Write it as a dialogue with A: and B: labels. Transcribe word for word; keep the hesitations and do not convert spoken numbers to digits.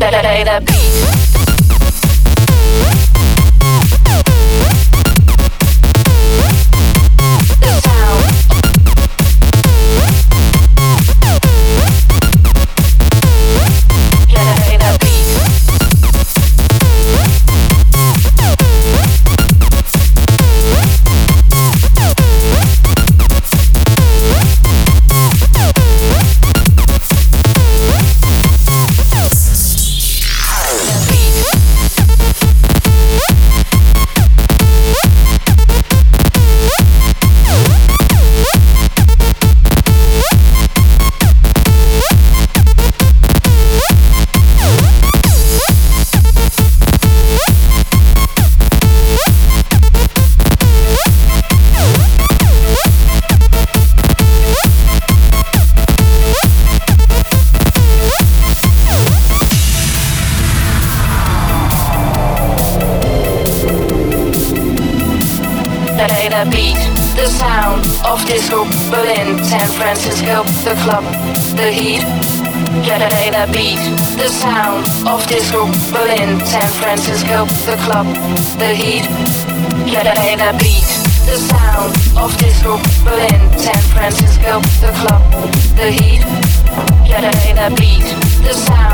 A: Play the beat. Play the beat, the sound of disco, Berlin, San Francisco, the club, the heat. Play the beat, the sound of disco, Berlin, San Francisco, the club, the heat. Play the beat, the sound of disco, Berlin, San Francisco, the club, the heat. Play the beat, the sound